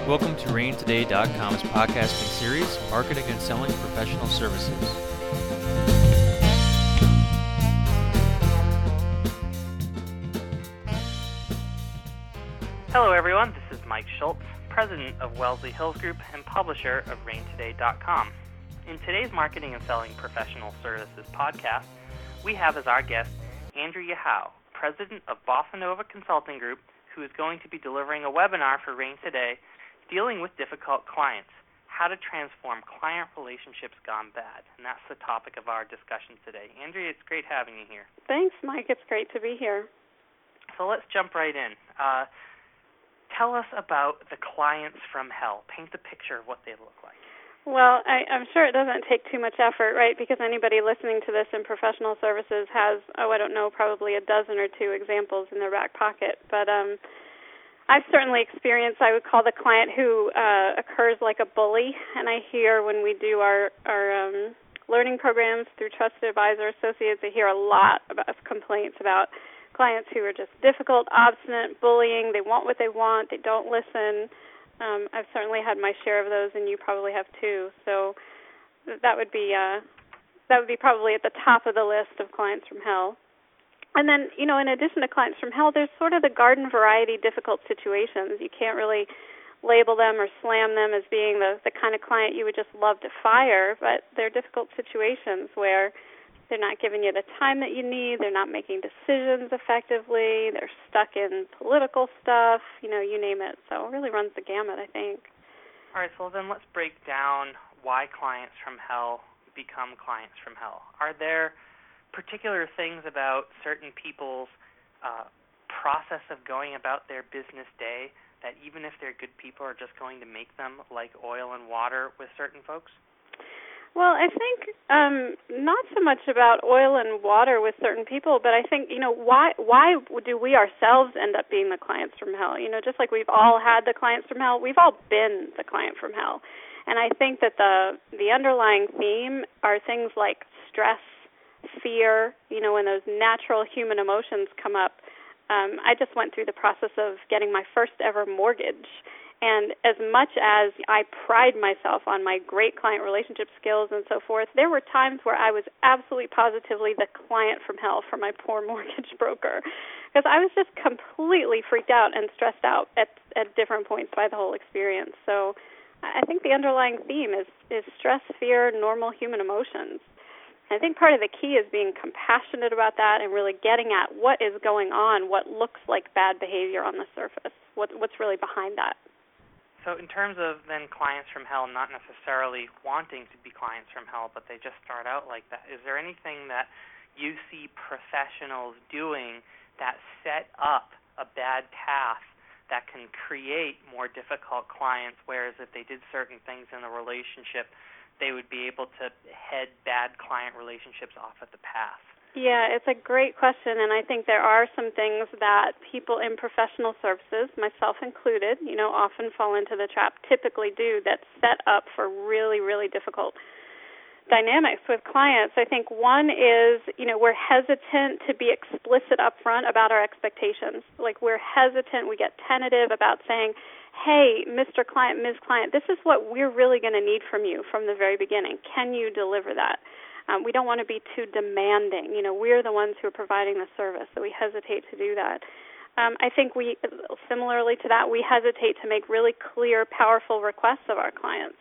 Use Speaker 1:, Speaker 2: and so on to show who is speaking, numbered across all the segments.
Speaker 1: Welcome to RainToday.com's podcasting series, Marketing and Selling Professional Services.
Speaker 2: Hello everyone, this is Mike Schultz, President of Wellesley Hills Group and publisher of RainToday.com. In today's Marketing and Selling Professional Services podcast, we have as our guest Andrew Yahau, President of Bossa Nova Consulting Group, who is going to be delivering a webinar for Rain Today dealing with difficult clients, how to transform client relationships gone bad. And that's the topic of our discussion today. Andrea, it's great having you here.
Speaker 3: Thanks, Mike. It's great to be here.
Speaker 2: So let's jump right in. Tell us about the clients from hell. Paint the picture of what they look like.
Speaker 3: Well, I'm sure it doesn't take too much effort, right? Because anybody listening to this in professional services has, probably a dozen or two examples in their back pocket. But I've certainly experienced, I would call the client who occurs like a bully. And I hear when we do our learning programs through Trusted Advisor Associates, I hear a lot of complaints about clients who are just difficult, obstinate, bullying. They want what they want. They don't listen. I've certainly had my share of those, and you probably have too. So that would be probably at the top of the list of clients from hell. And then, in addition to clients from hell, there's sort of the garden variety difficult situations. You can't really label them or slam them as being the kind of client you would just love to fire, but they're difficult situations where they're not giving you the time that you need. They're not making decisions effectively. They're stuck in political stuff, you name it. So it really runs the gamut, I think.
Speaker 2: All right, so then let's break down why clients from hell become clients from hell. Are there particular things about certain people's process of going about their business day that even if they're good people are just going to make them like oil and water with certain folks?
Speaker 3: Well, I think not so much about oil and water with certain people, but I think, why do we ourselves end up being the clients from hell? Just like we've all had the clients from hell, we've all been the client from hell. And I think that the underlying theme are things like stress, fear, when those natural human emotions come up. I just went through the process of getting my first ever mortgage. And as much as I pride myself on my great client relationship skills and so forth, there were times where I was absolutely positively the client from hell for my poor mortgage broker because I was just completely freaked out and stressed out at different points by the whole experience. So I think the underlying theme is stress, fear, normal human emotions. I think part of the key is being compassionate about that and really getting at what is going on, what looks like bad behavior on the surface, what's really behind that.
Speaker 2: So in terms of then clients from hell not necessarily wanting to be clients from hell, but they just start out like that, is there anything that you see professionals doing that set up a bad path that can create more difficult clients, whereas if they did certain things in a relationship, they would be able to head bad client relationships off at the path?
Speaker 3: Yeah, it's a great question, and I think there are some things that people in professional services, myself included, often fall into the trap, typically do, that set up for really, really difficult dynamics with clients. I think one is, we're hesitant to be explicit up front about our expectations. Like we're hesitant, we get tentative about saying, hey, Mr. Client, Ms. Client, this is what we're really going to need from you from the very beginning. Can you deliver that? We don't want to be too demanding. We're the ones who are providing the service, so we hesitate to do that. I think similarly to that, we hesitate to make really clear, powerful requests of our clients.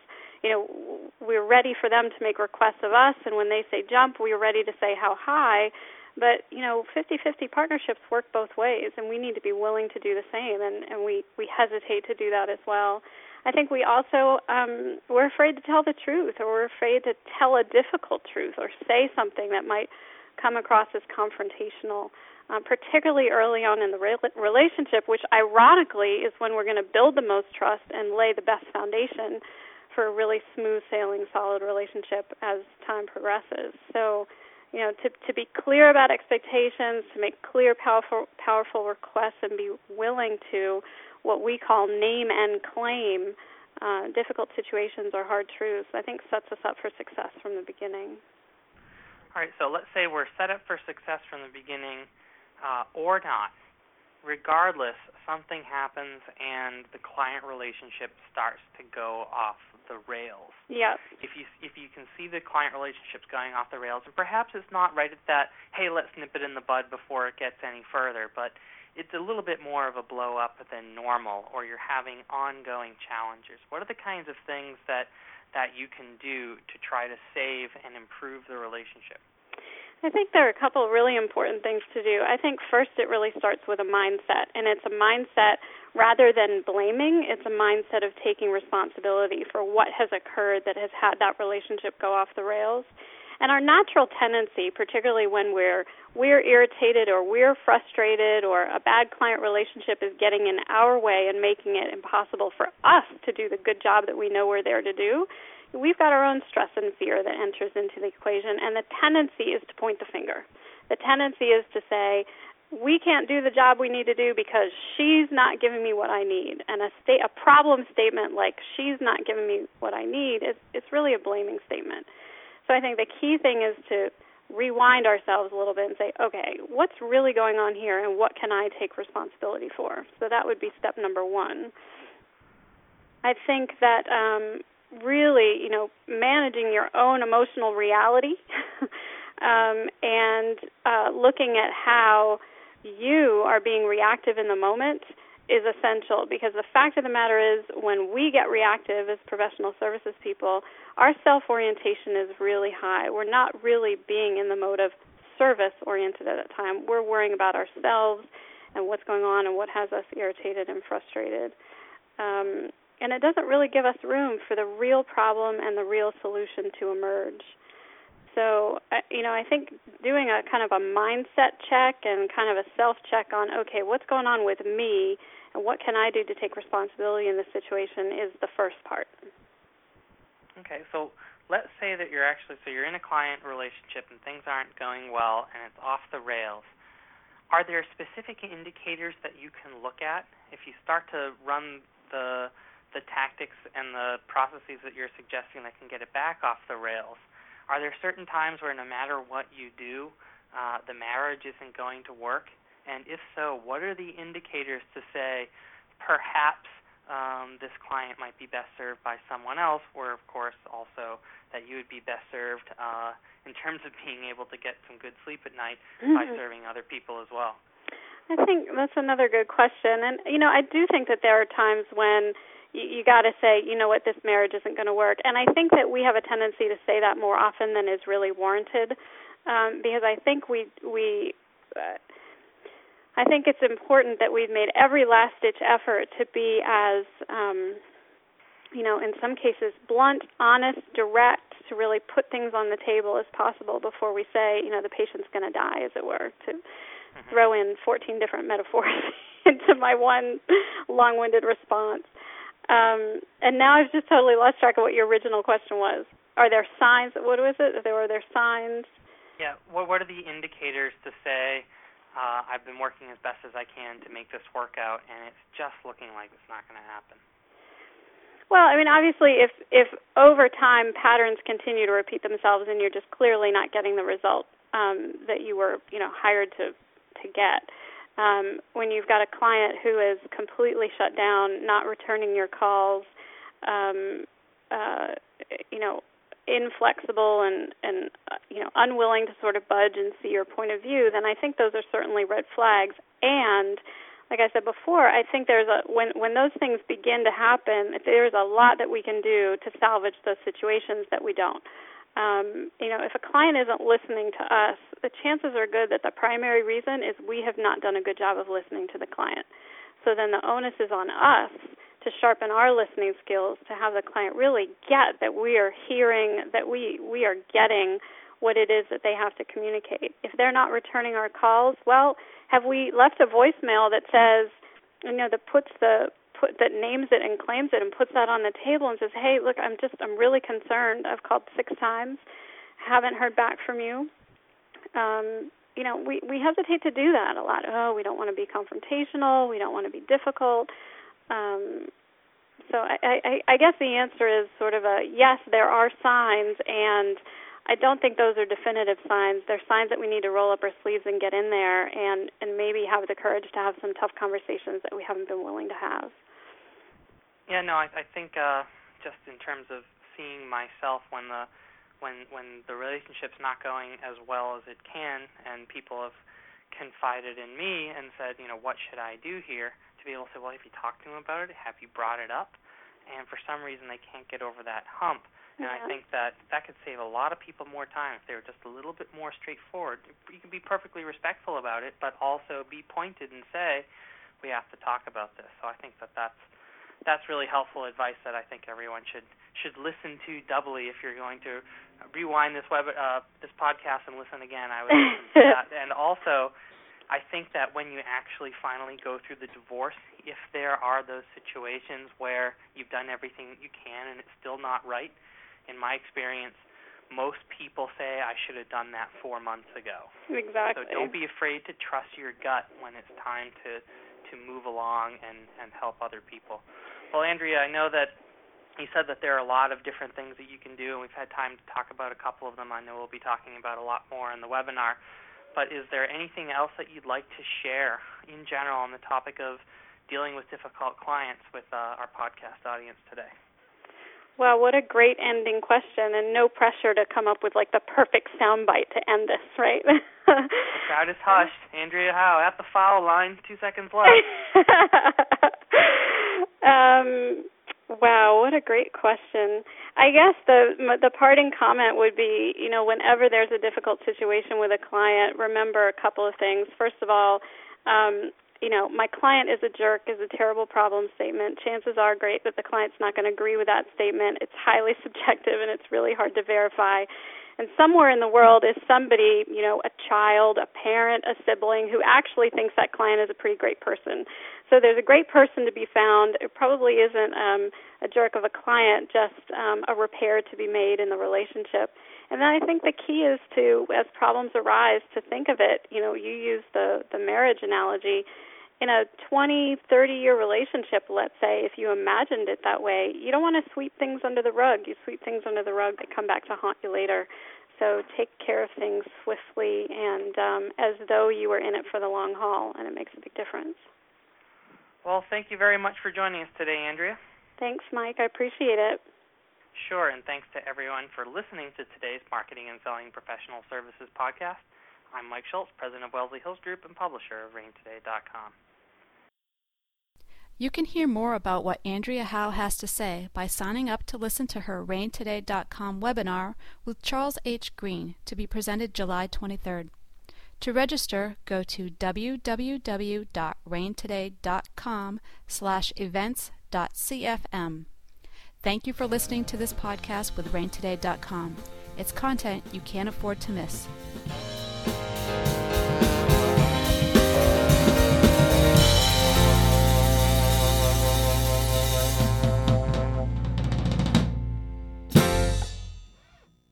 Speaker 3: We're ready for them to make requests of us, and when they say jump, we're ready to say how high. But, 50-50 partnerships work both ways, and we need to be willing to do the same, and we hesitate to do that as well. I think we also, we're afraid to tell the truth, or we're afraid to tell a difficult truth or say something that might come across as confrontational, particularly early on in the relationship, which ironically is when we're going to build the most trust and lay the best foundation for a really smooth sailing, solid relationship as time progresses. So, to be clear about expectations, to make clear, powerful requests, and be willing to what we call name and claim difficult situations or hard truths, I think sets us up for success from the beginning.
Speaker 2: All right, so let's say we're set up for success from the beginning or not. regardless, something happens and the client relationship starts to go off the rails.
Speaker 3: Yep.
Speaker 2: If you can see the client relationships going off the rails, and perhaps it's not right at that, hey, let's nip it in the bud before it gets any further, but it's a little bit more of a blow up than normal, or you're having ongoing challenges. What are the kinds of things that you can do to try to save and improve the relationship?
Speaker 3: I think there are a couple of really important things to do. I think first it really starts with a mindset, and it's a mindset rather than blaming, it's a mindset of taking responsibility for what has occurred that has had that relationship go off the rails. And our natural tendency, particularly when we're irritated or we're frustrated or a bad client relationship is getting in our way and making it impossible for us to do the good job that we know we're there to do, we've got our own stress and fear that enters into the equation, and the tendency is to point the finger. The tendency is to say, we can't do the job we need to do because she's not giving me what I need. And a problem statement like she's not giving me what I need, it's really a blaming statement. So I think the key thing is to rewind ourselves a little bit and say, okay, what's really going on here and what can I take responsibility for? So that would be step number one. I think that really, managing your own emotional reality and looking at how you are being reactive in the moment is essential, because the fact of the matter is when we get reactive as professional services people, our self-orientation is really high. We're not really being in the mode of service-oriented at that time. We're worrying about ourselves and what's going on and what has us irritated and frustrated. And it doesn't really give us room for the real problem and the real solution to emerge. So, I think doing a kind of a mindset check and kind of a self-check on, okay, what's going on with me and what can I do to take responsibility in this situation is the first part.
Speaker 2: Okay, so let's say that you're in a client relationship and things aren't going well and it's off the rails. Are there specific indicators that you can look at if you start to run the tactics and the processes that you're suggesting that can get it back off the rails? Are there certain times where no matter what you do, the marriage isn't going to work? And if so, what are the indicators to say perhaps this client might be best served by someone else, or, of course, also that you would be best served in terms of being able to get some good sleep at night by serving other people as well?
Speaker 3: I think that's another good question. And, I do think that there are times when you got to say, you know what, this marriage isn't going to work. And I think that we have a tendency to say that more often than is really warranted, because I think I think it's important that we've made every last-ditch effort to be as, in some cases, blunt, honest, direct, to really put things on the table as possible before we say, the patient's going to die, as it were, to throw in 14 different metaphors into my one long-winded response. And now I've just totally lost track of what your original question was. Are there signs? What was it? Are there signs?
Speaker 2: Yeah. What are the indicators to say I've been working as best as I can to make this work out, and it's just looking like it's not going to happen?
Speaker 3: Well, obviously, if over time patterns continue to repeat themselves and you're just clearly not getting the result that you were, hired to get. When you've got a client who is completely shut down, not returning your calls, inflexible and unwilling to sort of budge and see your point of view, then I think those are certainly red flags. And like I said before, I think when those things begin to happen, there's a lot that we can do to salvage those situations that we don't. If a client isn't listening to us, the chances are good that the primary reason is we have not done a good job of listening to the client. So then the onus is on us to sharpen our listening skills, to have the client really get that we are hearing, that we are getting what it is that they have to communicate. If they're not returning our calls, well, have we left a voicemail that says, that names it and claims it and puts that on the table and says, hey, look, I'm really concerned. I've called 6 times, haven't heard back from you. We hesitate to do that a lot. Oh, we don't want to be confrontational. We don't want to be difficult. So I guess the answer is sort of a yes, there are signs, and I don't think those are definitive signs. They're signs that we need to roll up our sleeves and get in there and maybe have the courage to have some tough conversations that we haven't been willing to have.
Speaker 2: Yeah, no, I think just in terms of seeing myself when the relationship's not going as well as it can, and people have confided in me and said, what should I do here? To be able to say, well, have you talked to him about it? Have you brought it up? And for some reason they can't get over that hump. And I think that could save a lot of people more time if they were just a little bit more straightforward. You can be perfectly respectful about it, but also be pointed and say, we have to talk about this. So I think that's really helpful advice that I think everyone should listen to doubly. If you're going to rewind this podcast and listen again, I would listen to that. And also, I think that when you actually finally go through the divorce, if there are those situations where you've done everything you can and it's still not right, in my experience, most people say, I should have done that 4 months ago.
Speaker 3: Exactly.
Speaker 2: So don't be afraid to trust your gut when it's time to move along and help other people. Well, Andrea, I know that you said that there are a lot of different things that you can do, and we've had time to talk about a couple of them. I know we'll be talking about a lot more in the webinar. But is there anything else that you'd like to share in general on the topic of dealing with difficult clients with our podcast audience today?
Speaker 3: Well, what a great ending question, and no pressure to come up with the perfect soundbite to end this, right?
Speaker 2: The crowd is hushed. Andrea Howe at the foul line, 2 seconds left.
Speaker 3: Wow, what a great question. I guess the parting comment would be, whenever there's a difficult situation with a client, remember a couple of things. First of all, my client is a jerk is a terrible problem statement. Chances are great that the client's not going to agree with that statement. It's highly subjective, and it's really hard to verify. And somewhere in the world is somebody, a child, a parent, a sibling, who actually thinks that client is a pretty great person. So there's a great person to be found. It probably isn't a jerk of a client, just a repair to be made in the relationship. And then I think the key is to, as problems arise, to think of it. You use the marriage analogy. In a 20, 30-year relationship, let's say, if you imagined it that way, you don't want to sweep things under the rug. You sweep things under the rug, they come back to haunt you later. So take care of things swiftly and as though you were in it for the long haul, and it makes a big difference.
Speaker 2: Well, thank you very much for joining us today, Andrea.
Speaker 3: Thanks, Mike. I appreciate it.
Speaker 2: Sure, and thanks to everyone for listening to today's Marketing and Selling Professional Services podcast. I'm Mike Schultz, president of Wellesley Hills Group and publisher of RainToday.com.
Speaker 4: You can hear more about what Andrea Howe has to say by signing up to listen to her RainToday.com webinar with Charles H. Green to be presented July 23rd. To register, go to www.raintoday.com/events.cfm. Thank you for listening to this podcast with RainToday.com. It's content you can't afford to miss.